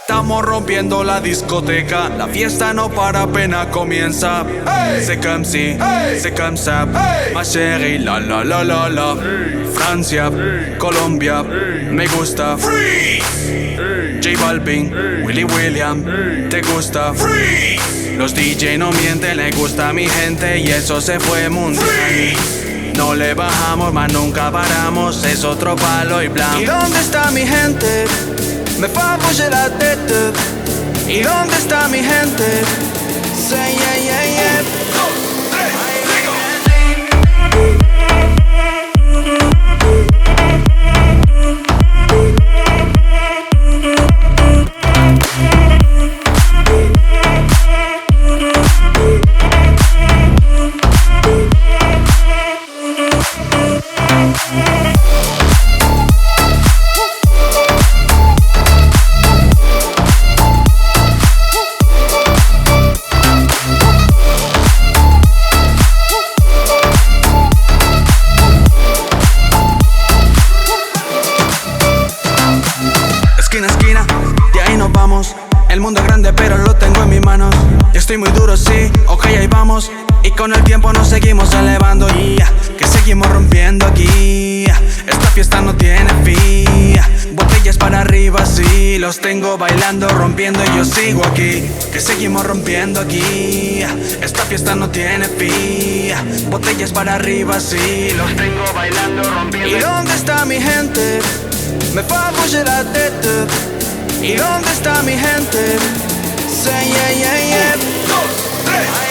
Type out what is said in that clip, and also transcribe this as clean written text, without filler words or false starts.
Estamos rompiendo la discoteca, la fiesta no para, apenas comienza. Hey. C'est comme si, hey. C'est comme ça, hey. Ma chérie, la la la la la. Hey. Francia, hey. Colombia, hey. Me gusta. Freeze. Hey. J Balvin, hey. Willy William, hey. ¿Te gusta? Freeze. Los DJ no mienten, le gusta a mi gente y eso se fue mundial. Freeze. No le bajamos, mas nunca paramos, es otro palo y blanco. ¿Y dónde está mi gente? Me fa bouger la tête. ¿Y dónde está mi gente? Say yeah, yeah, yeah. 2, 3, esquina a esquina, de ahí nos vamos. El mundo es grande pero lo tengo en mis manos. Yo estoy muy duro, sí, ok, ahí vamos. Y con el tiempo nos seguimos elevando, yeah. Que seguimos rompiendo aquí, yeah. Esta fiesta no tiene fin, yeah. Botellas para arriba, sí. Los tengo bailando, rompiendo y yo sigo aquí. Que seguimos rompiendo aquí, yeah. Esta fiesta no tiene fin, yeah. Botellas para arriba, sí. Los tengo bailando, rompiendo. ¿Y dónde está mi gente? Me fa bouger la tête. ¿Y dónde está mi gente? Say yeah, yeah, yeah. 2, 3